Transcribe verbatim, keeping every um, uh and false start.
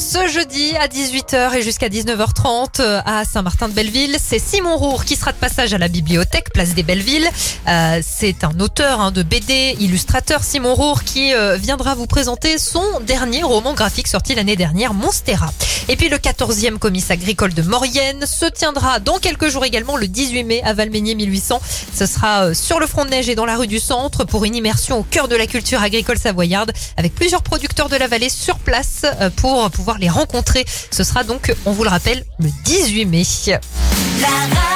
Ce jeudi à dix-huit heures et jusqu'à dix-neuf heures trente à Saint-Martin-de-Belleville, c'est Simon Roure qui sera de passage à la bibliothèque Place des Bellevilles. Euh, c'est un auteur hein, de B D, illustrateur Simon Roure qui euh, viendra vous présenter son dernier roman graphique sorti l'année dernière, Monstera. Et puis le quatorzième comice agricole de Maurienne se tiendra dans quelques jours également le dix-huit mai à Valmeinier mille huit cents. Ce sera sur le front de neige et dans la rue du Centre pour une immersion au cœur de la culture agricole savoyarde avec plusieurs producteurs de la vallée sur place pour pouvoir les rencontrer. Ce sera donc, on vous le rappelle, le dix-huit mai. La